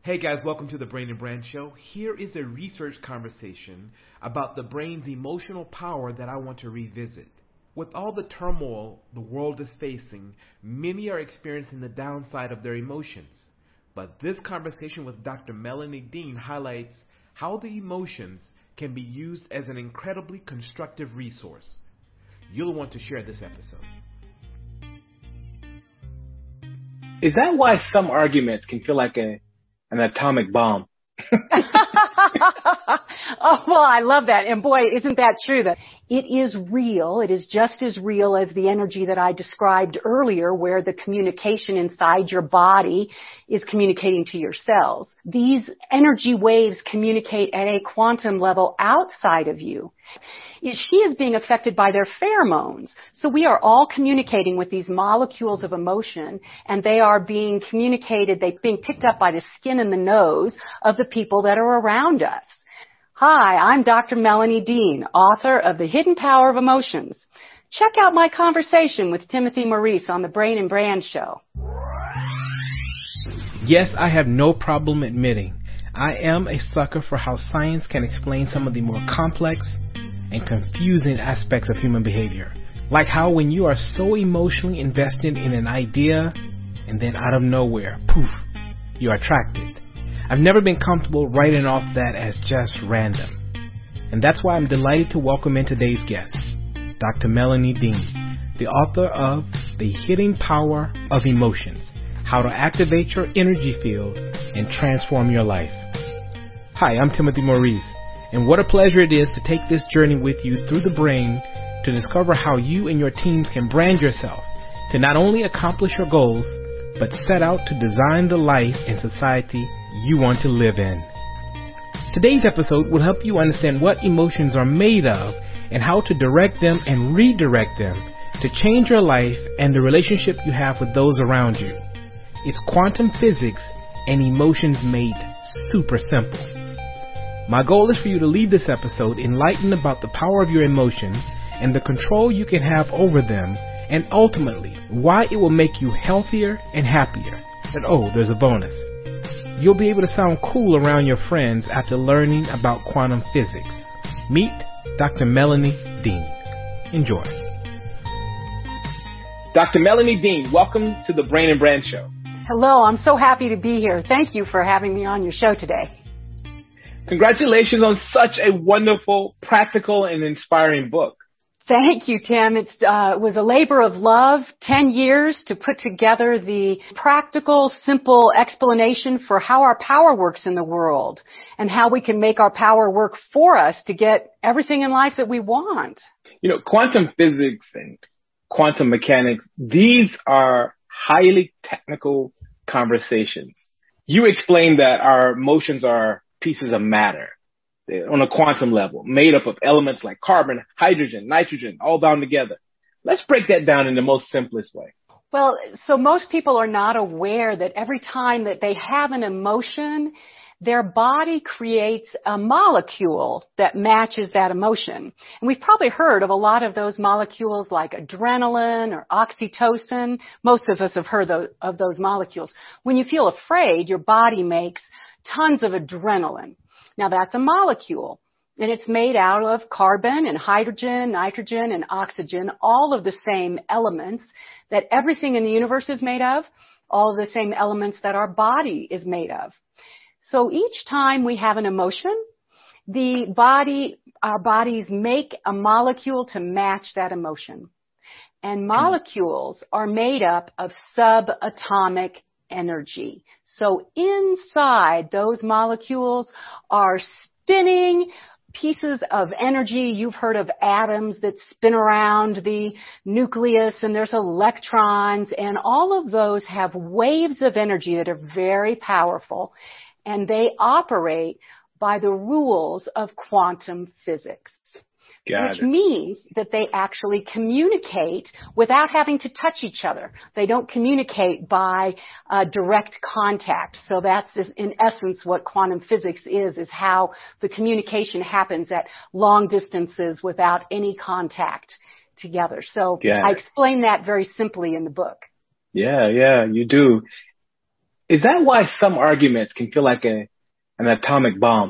Hey guys, welcome to the Brain and Brand Show. Here is a research conversation about the brain's emotional power that I want to revisit. With all the turmoil the world is facing, many are experiencing the downside of their emotions. But this conversation with Dr. Melanie Dean highlights how the emotions can be used as an incredibly constructive resource. You'll want to share this episode. Is that why some arguments can feel like an atomic bomb? Oh, well, I love that. And boy, isn't that true? That it is real. It is just as real as the energy that I described earlier, where the communication inside your body is communicating to your cells. These energy waves communicate at a quantum level outside of you. She is being affected by their pheromones. So we are all communicating with these molecules of emotion, and they are being communicated, they're being picked up by the skin and the nose of the people that are around us. Hi, I'm Dr. Melanie Dean, author of The Hidden Power of Emotions. Check out my conversation with Timothy Maurice on the Brain and Brand Show. Yes, I have no problem admitting I am a sucker for how science can explain some of the more complex and confusing aspects of human behavior. Like how when you are so emotionally invested in an idea and then out of nowhere, poof, you're attracted. I've never been comfortable writing off that as just random. And that's why I'm delighted to welcome in today's guest, Dr. Melanie Dean, the author of The Hidden Power of Emotions, How to Activate Your Energy Field and Transform Your Life. Hi, I'm Timothy Maurice, and what a pleasure it is to take this journey with you through the brain to discover how you and your teams can brand yourself to not only accomplish your goals, but set out to design the life and society you want to live in. Today's episode will help you understand what emotions are made of and how to direct them and redirect them to change your life and the relationship you have with those around you. It's quantum physics and emotions made super simple. My goal is for you to leave this episode enlightened about the power of your emotions and the control you can have over them, and ultimately why it will make you healthier and happier. And oh, there's a bonus. You'll be able to sound cool around your friends after learning about quantum physics. Meet Dr. Melanie Dean. Enjoy. Dr. Melanie Dean, welcome to the Brain and Brand Show. Hello, I'm so happy to be here. Thank you for having me on your show today. Congratulations on such a wonderful, practical, and inspiring book. Thank you, Tim. It was a labor of love, 10 years to put together the practical, simple explanation for how our power works in the world and how we can make our power work for us to get everything in life that we want. You know, quantum physics and quantum mechanics, these are highly technical conversations. You explained that our emotions are pieces of matter on a quantum level, made up of elements like carbon, hydrogen, nitrogen, all bound together. Let's break that down in the most simplest way. Well, so most people are not aware that every time that they have an emotion, their body creates a molecule that matches that emotion. And we've probably heard of a lot of those molecules like adrenaline or oxytocin. Most of us have heard of those molecules. When you feel afraid, your body makes tons of adrenaline. Now that's a molecule, and it's made out of carbon and hydrogen, nitrogen, and oxygen, all of the same elements that everything in the universe is made of, all of the same elements that our body is made of. So each time we have an emotion, our bodies make a molecule to match that emotion. And molecules are made up of subatomic energy. So inside those molecules are spinning pieces of energy. You've heard of atoms that spin around the nucleus, and there's electrons, and all of those have waves of energy that are very powerful, and they operate by the rules of quantum physics. Which means that they actually communicate without having to touch each other. They don't communicate by direct contact. So that's in essence what quantum physics is how the communication happens at long distances without any contact together. So I explain that very simply in the book. Yeah, you do. Is that why some arguments can feel like an atomic bomb?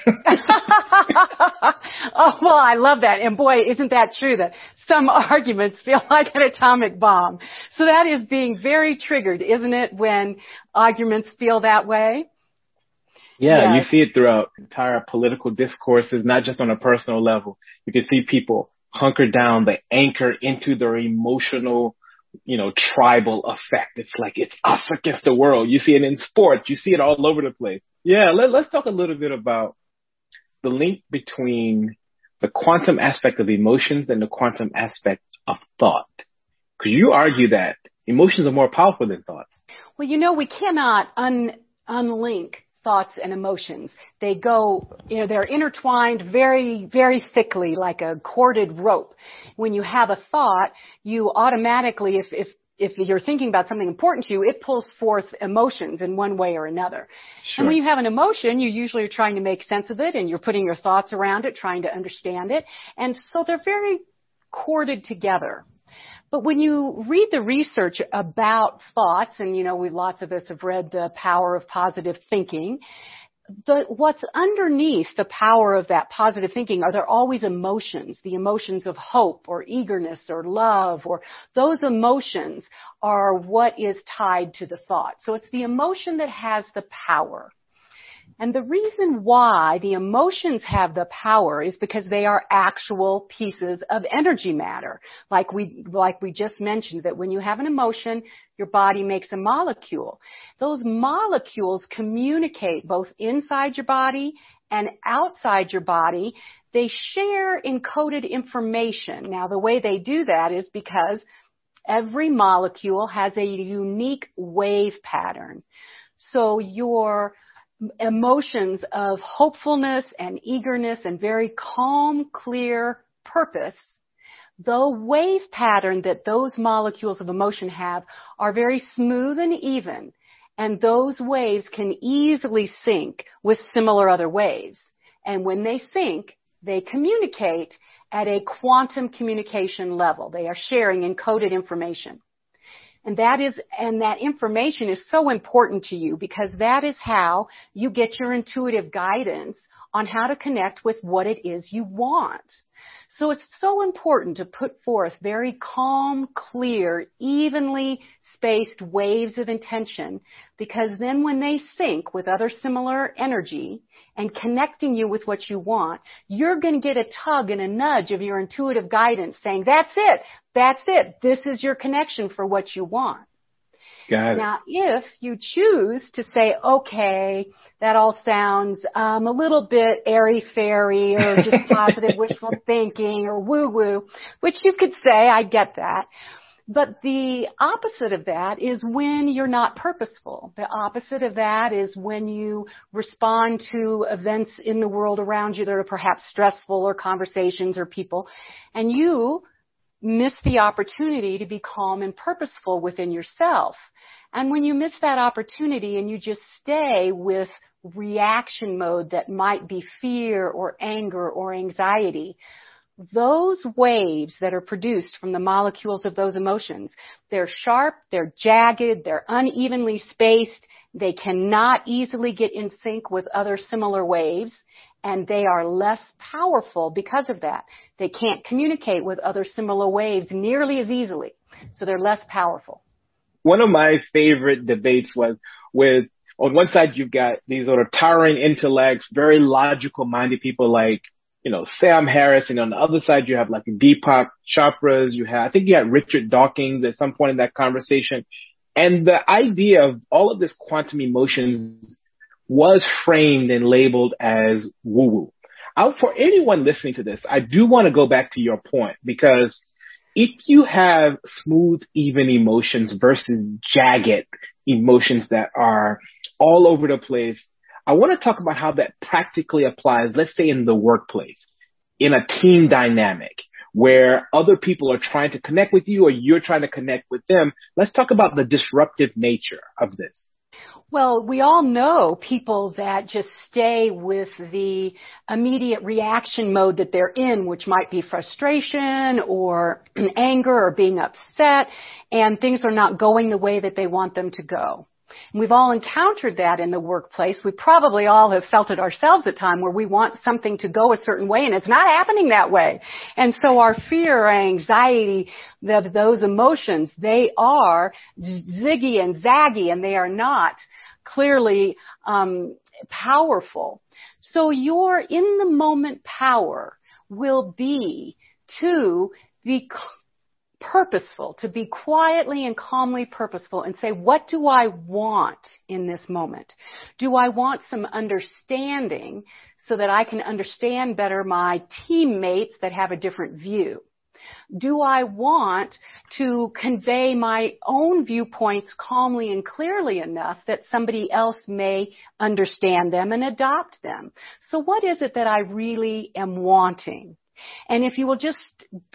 Oh, well, I love that. And boy, isn't that true that some arguments feel like an atomic bomb. So that is being very triggered, isn't it, when arguments feel that way? Yeah, Yes. you see it throughout entire political discourses, not just on a personal level. You can see people hunker down, they anchor into their emotional, tribal effect. It's like it's us against the world. You see it in sports. You see it all over the place. Yeah, let's talk a little bit about the link between the quantum aspect of emotions and the quantum aspect of thought. Because you argue that emotions are more powerful than thoughts. Well, we cannot unlink thoughts and emotions. They go, they're intertwined very, very thickly like a corded rope. When you have a thought, you automatically, if you're thinking about something important to you, it pulls forth emotions in one way or another. Sure. And when you have an emotion, you usually are trying to make sense of it and you're putting your thoughts around it, trying to understand it. And so they're very corded together. But when you read the research about thoughts, and lots of us have read The Power of Positive Thinking, what's underneath the power of that positive thinking are there always emotions, the emotions of hope or eagerness or love, or those emotions are what is tied to the thought. So it's the emotion that has the power. And the reason why the emotions have the power is because they are actual pieces of energy matter. Like we just mentioned, that when you have an emotion, your body makes a molecule. Those molecules communicate both inside your body and outside your body. They share encoded information. Now, the way they do that is because every molecule has a unique wave pattern. So your emotions of hopefulness and eagerness and very calm, clear purpose, the wave pattern that those molecules of emotion have are very smooth and even, and those waves can easily sync with similar other waves. And when they sync, they communicate at a quantum communication level. They are sharing encoded information. And that information is so important to you because that is how you get your intuitive guidance on how to connect with what it is you want. So it's so important to put forth very calm, clear, evenly spaced waves of intention, because then when they sync with other similar energy and connecting you with what you want, you're going to get a tug and a nudge of your intuitive guidance saying, that's it, this is your connection for what you want. Got it. Now, if you choose to say, okay, that all sounds a little bit airy-fairy or just positive wishful thinking or woo-woo, which you could say, I get that. But the opposite of that is when you're not purposeful. The opposite of that is when you respond to events in the world around you that are perhaps stressful, or conversations or people, and you miss the opportunity to be calm and purposeful within yourself. And when you miss that opportunity and you just stay with reaction mode that might be fear or anger or anxiety, those waves that are produced from the molecules of those emotions, they're sharp, they're jagged, they're unevenly spaced, they cannot easily get in sync with other similar waves, and they are less powerful because of that. They can't communicate with other similar waves nearly as easily, so they're less powerful. One of my favorite debates was with, on one side, you've got these sort of towering intellects, very logical minded people like, Sam Harris. And on the other side, you have like Deepak Chopras. I think you had Richard Dawkins at some point in that conversation. And the idea of all of this quantum emotions was framed and labeled as woo-woo. For anyone listening to this, I do want to go back to your point, because if you have smooth, even emotions versus jagged emotions that are all over the place, I want to talk about how that practically applies, let's say in the workplace, in a team dynamic where other people are trying to connect with you or you're trying to connect with them. Let's talk about the disruptive nature of this. Well, we all know people that just stay with the immediate reaction mode that they're in, which might be frustration or anger or being upset, and things are not going the way that they want them to go. And we've all encountered that in the workplace. We probably all have felt it ourselves at times where we want something to go a certain way and it's not happening that way. And so our fear, our anxiety, those emotions, they are ziggy and zaggy and they are not clearly powerful. So your in the moment power will be to be purposeful, to be quietly and calmly purposeful and say, what do I want in this moment? Do I want some understanding so that I can understand better my teammates that have a different view? Do I want to convey my own viewpoints calmly and clearly enough that somebody else may understand them and adopt them? So what is it that I really am wanting? And if you will just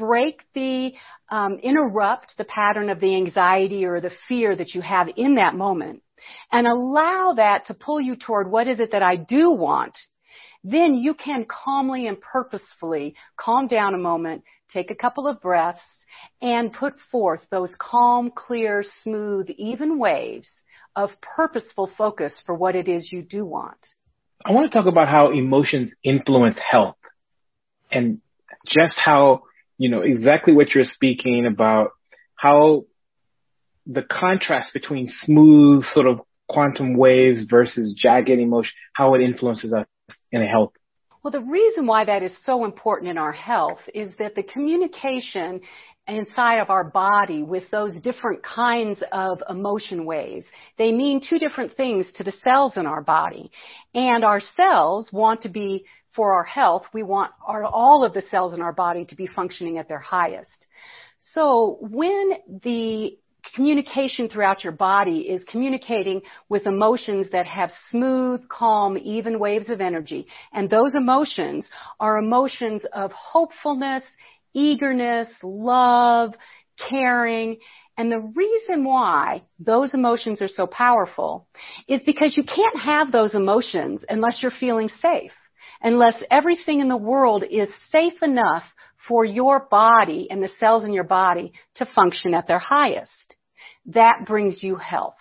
interrupt the pattern of the anxiety or the fear that you have in that moment and allow that to pull you toward what is it that I do want, then you can calmly and purposefully calm down a moment, take a couple of breaths, and put forth those calm, clear, smooth, even waves of purposeful focus for what it is you do want. I want to talk about how emotions influence health and just how, exactly what you're speaking about, how the contrast between smooth sort of quantum waves versus jagged emotion, how it influences us in health. Well, the reason why that is so important in our health is that the communication inside of our body with those different kinds of emotion waves, they mean two different things to the cells in our body. And our cells want to be, for our health, we want all of the cells in our body to be functioning at their highest. So when the communication throughout your body is communicating with emotions that have smooth, calm, even waves of energy. And those emotions are emotions of hopefulness, eagerness, love, caring. And the reason why those emotions are so powerful is because you can't have those emotions unless you're feeling safe, unless everything in the world is safe enough for your body and the cells in your body to function at their highest. That brings you health.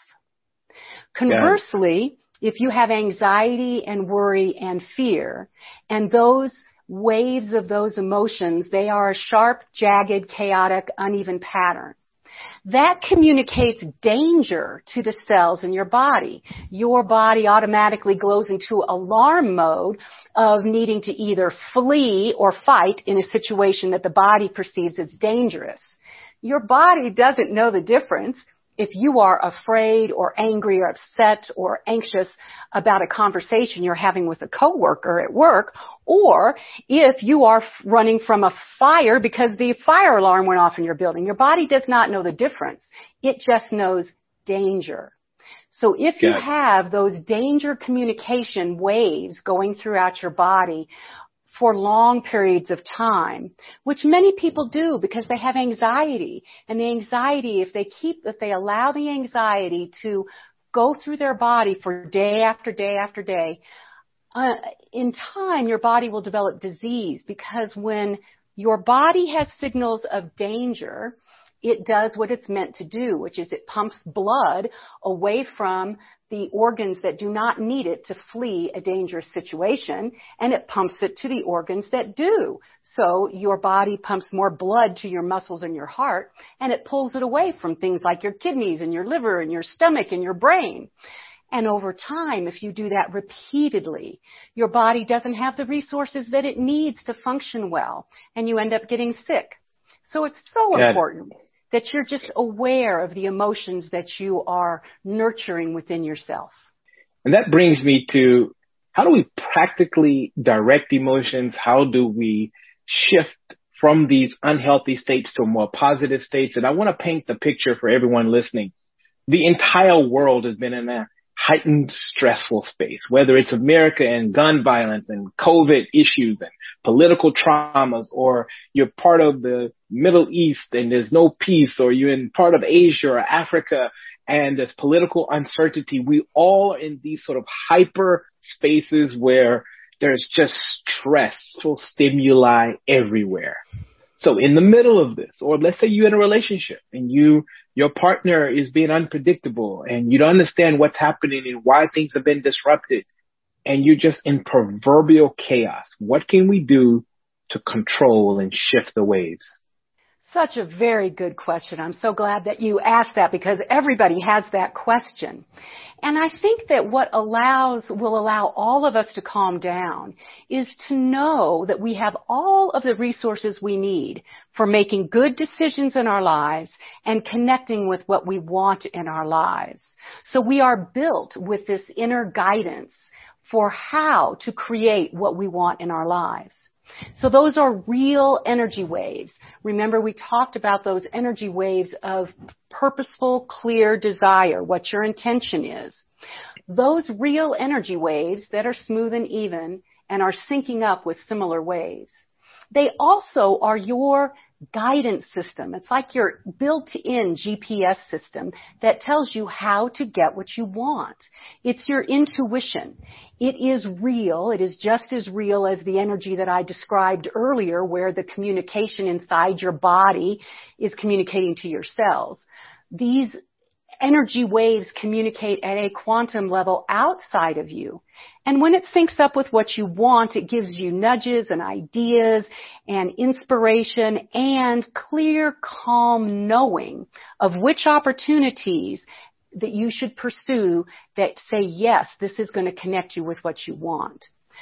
Conversely, if you have anxiety and worry and fear, and those waves of those emotions, they are a sharp, jagged, chaotic, uneven pattern. That communicates danger to the cells in your body. Your body automatically goes into alarm mode of needing to either flee or fight in a situation that the body perceives as dangerous. Your body doesn't know the difference if you are afraid or angry or upset or anxious about a conversation you're having with a coworker at work, or if you are running from a fire because the fire alarm went off in your building. Your body does not know the difference. It just knows danger. So if you have those danger communication waves going throughout your body for long periods of time, which many people do because they have anxiety. And the anxiety, if they allow the anxiety to go through their body for day after day after day, in time your body will develop disease, because when your body has signals of danger, it does what it's meant to do, which is it pumps blood away from the organs that do not need it to flee a dangerous situation, and it pumps it to the organs that do. So your body pumps more blood to your muscles and your heart, and it pulls it away from things like your kidneys and your liver and your stomach and your brain. And over time, if you do that repeatedly, your body doesn't have the resources that it needs to function well, and you end up getting sick. So it's so important that you're just aware of the emotions that you are nurturing within yourself. And that brings me to, how do we practically direct emotions? How do we shift from these unhealthy states to more positive states? And I want to paint the picture for everyone listening. The entire world has been in a heightened, stressful space, whether it's America and gun violence and COVID issues and political traumas, or you're part of the Middle East and there's no peace, or you're in part of Asia or Africa and there's political uncertainty. We all are in these sort of hyper spaces where there's just stressful stimuli everywhere. So in the middle of this, or let's say you're in a relationship and your partner is being unpredictable and you don't understand what's happening and why things have been disrupted and you're just in proverbial chaos. What can we do to control and shift the waves? Such a very good question. I'm so glad that you asked that because everybody has that question. And I think that what will allow all of us to calm down is to know that we have all of the resources we need for making good decisions in our lives and connecting with what we want in our lives. So we are built with this inner guidance for how to create what we want in our lives. So those are real energy waves. Remember, we talked about those energy waves of purposeful, clear desire, what your intention is. Those real energy waves that are smooth and even and are syncing up with similar waves. They also are your guidance system. It's like your built-in GPS system that tells you how to get what you want. It's your intuition. It is real. It is just as real as the energy that I described earlier, where the communication inside your body is communicating to your cells. These energy waves communicate at a quantum level outside of you. And when it syncs up with what you want, it gives you nudges and ideas and inspiration and clear, calm knowing of which opportunities that you should pursue that say, yes, this is going to connect you with what you want.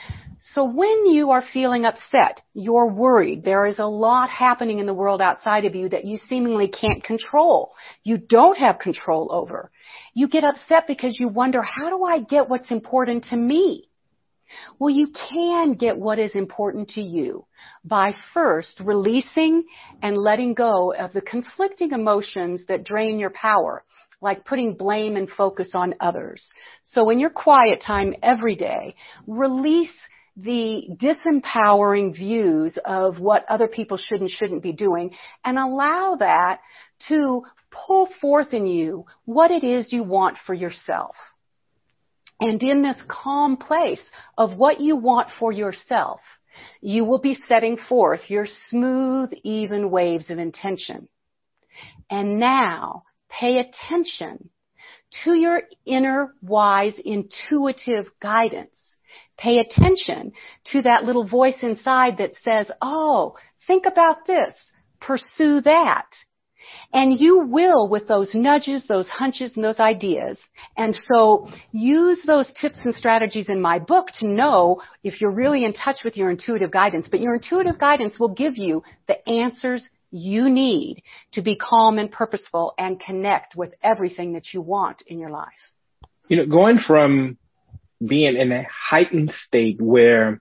So when you are feeling upset, you're worried, there is a lot happening in the world outside of you that you seemingly can't control. You don't have control over. You get upset because you wonder, how do I get what's important to me? Well, you can get what is important to you by first releasing and letting go of the conflicting emotions that drain your power, like putting blame and focus on others. So in your quiet time every day, release the disempowering views of what other people should and shouldn't be doing and allow that to pull forth in you what it is you want for yourself. And in this calm place of what you want for yourself, you will be setting forth your smooth, even waves of intention. And now, pay attention to your inner, wise, intuitive guidance. Pay attention to that little voice inside that says, oh, think about this, pursue that. And you will, with those nudges, those hunches, and those ideas. And so use those tips and strategies in my book to know if you're really in touch with your intuitive guidance. But your intuitive guidance will give you the answers you need to be calm and purposeful and connect with everything that you want in your life. You know, going from being in a heightened state where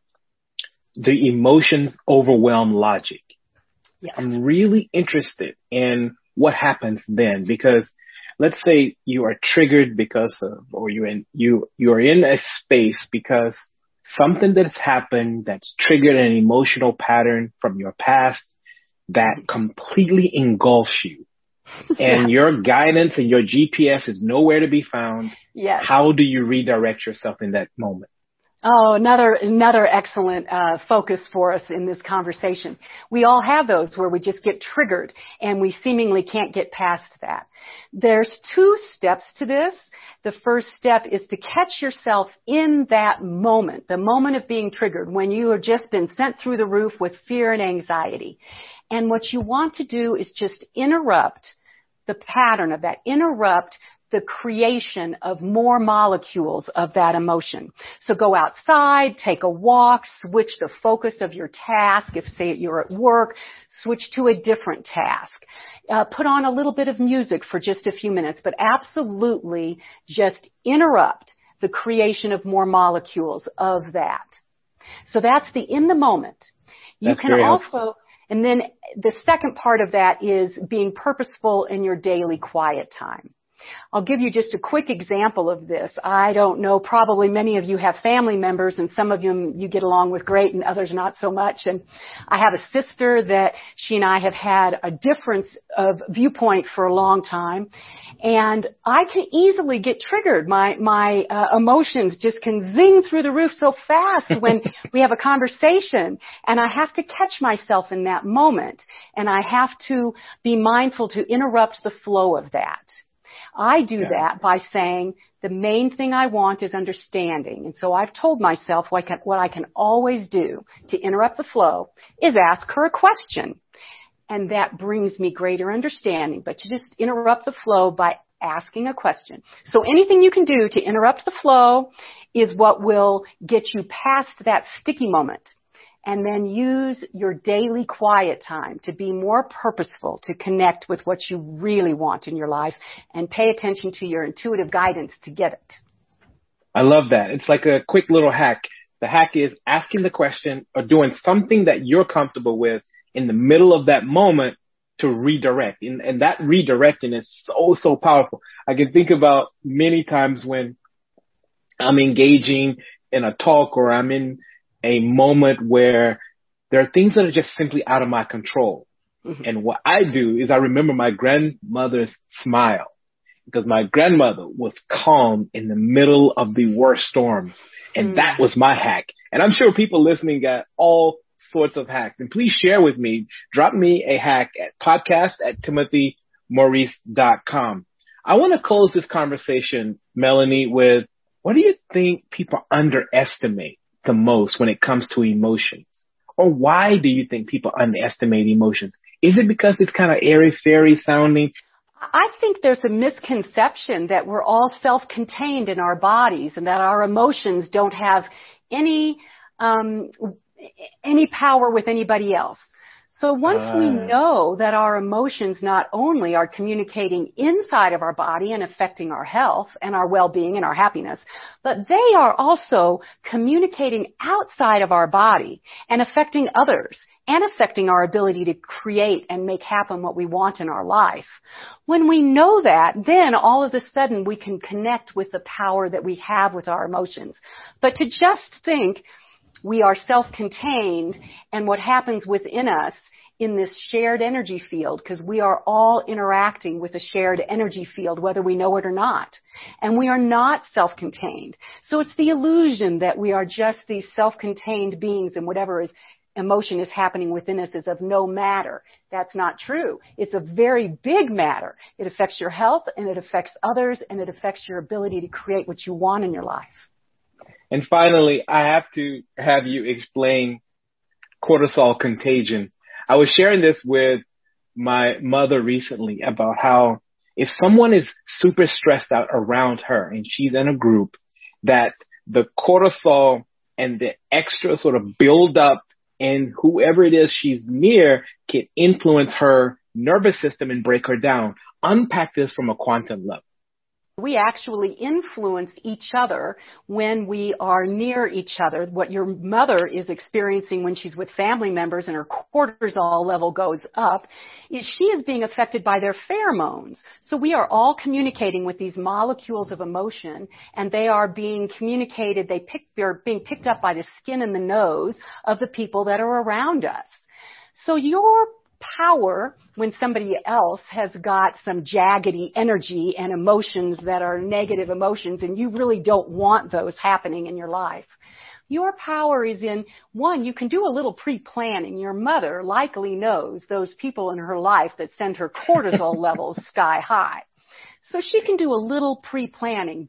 the emotions overwhelm logic, Yes. I'm really interested in what happens then, because let's say you are triggered because of, or you are in a space because something that's happened that's triggered an emotional pattern from your past that completely engulfs you. And your guidance and your GPS is nowhere to be found. Yes. How do you redirect yourself in that moment? Oh, another excellent focus for us in this conversation. We all have those where we just get triggered and we seemingly can't get past that. There's 2 steps to this. The first step is to catch yourself in that moment, the moment of being triggered, when you have just been sent through the roof with fear and anxiety. And what you want to do is just interrupt the pattern of that, interrupt the creation of more molecules of that emotion. So go outside, take a walk, switch the focus of your task. If, say, you're at work, switch to a different task. Put on a little bit of music for just a few minutes, but absolutely just interrupt the creation of more molecules of that. So that's the in the moment. You can also, and then the second part of that is being purposeful in your daily quiet time. I'll give you just a quick example of this. I don't know, probably many of you have family members, and some of them you get along with great and others not so much. And I have a sister that she and I have had a difference of viewpoint for a long time. And I can easily get triggered. My emotions just can zing through the roof so fast when we have a conversation. And I have to catch myself in that moment. And I have to be mindful to interrupt the flow of that. I do that by saying the main thing I want is understanding. And so I've told myself what I can always do to interrupt the flow is ask her a question. And that brings me greater understanding. But to just interrupt the flow by asking a question. So anything you can do to interrupt the flow is what will get you past that sticky moment. And then use your daily quiet time to be more purposeful, to connect with what you really want in your life, and pay attention to your intuitive guidance to get it. I love that. It's like a quick little hack. The hack is asking the question or doing something that you're comfortable with in the middle of that moment to redirect. And that redirecting is so powerful. I can think about many times when I'm engaging in a talk or I'm in a moment where there are things that are just simply out of my control. Mm-hmm. And what I do is I remember my grandmother's smile, because my grandmother was calm in the middle of the worst storms. And that was my hack. And I'm sure people listening got all sorts of hacks. And please share with me, drop me a hack at podcast@timothymaurice.com. I want to close this conversation, Melanie, with what do you think people underestimate the most when it comes to emotions? Or why do you think people underestimate emotions? Is it because it's kind of airy-fairy sounding? I think there's a misconception that we're all self-contained in our bodies and that our emotions don't have any power with anybody else. So once we know that our emotions not only are communicating inside of our body and affecting our health and our well-being and our happiness, but they are also communicating outside of our body and affecting others and affecting our ability to create and make happen what we want in our life. When we know that, then all of a sudden we can connect with the power that we have with our emotions. But to just think we are self-contained and what happens within us in this shared energy field, because we are all interacting with a shared energy field, whether we know it or not. And we are not self-contained. So it's the illusion that we are just these self-contained beings and whatever emotion is happening within us is of no matter. That's not true. It's a very big matter. It affects your health and it affects others and it affects your ability to create what you want in your life. And finally, I have to have you explain cortisol contagion. I was sharing this with my mother recently about how if someone is super stressed out around her and she's in a group, that the cortisol and the extra sort of build up in whoever it is she's near can influence her nervous system and break her down. Unpack this from a quantum level. We actually influence each other when we are near each other. What your mother is experiencing when she's with family members and her cortisol level goes up is she is being affected by their pheromones. So we are all communicating with these molecules of emotion, and they are being communicated. They're being picked up by the skin and the nose of the people that are around us. So your power when somebody else has got some jaggedy energy and emotions that are negative emotions and you really don't want those happening in your life. Your power is in, one, you can do a little pre-planning. Your mother likely knows those people in her life that send her cortisol levels sky high. So she can do a little pre-planning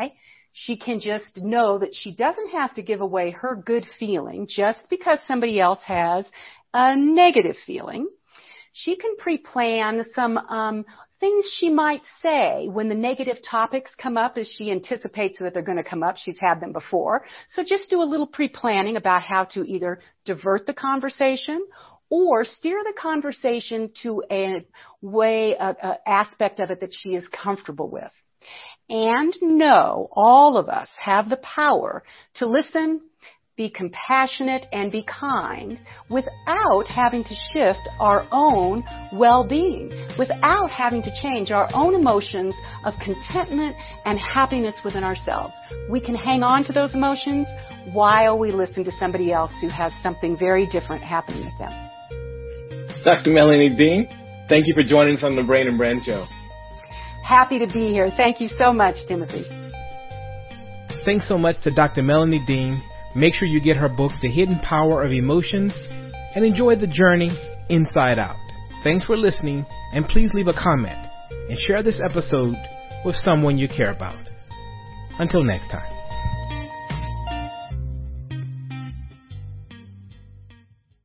she can just know that she doesn't have to give away her good feeling just because somebody else has a negative feeling. She can pre-plan some things she might say when the negative topics come up as she anticipates that they're going to come up. She's had them before. So just do a little pre-planning about how to either divert the conversation or steer the conversation to a way, aspect of it that she is comfortable with. And know all of us have the power to listen, be compassionate, and be kind without having to shift our own well-being, without having to change our own emotions of contentment and happiness within ourselves. We can hang on to those emotions while we listen to somebody else who has something very different happening with them. Dr. Melanie Dean, thank you for joining us on the Brain and Brand Show. Happy to be here. Thank you so much, Timothy. Thanks so much to Dr. Melanie Dean. Make sure you get her book, The Hidden Power of Emotions, and enjoy the journey inside out. Thanks for listening, and please leave a comment and share this episode with someone you care about. Until next time.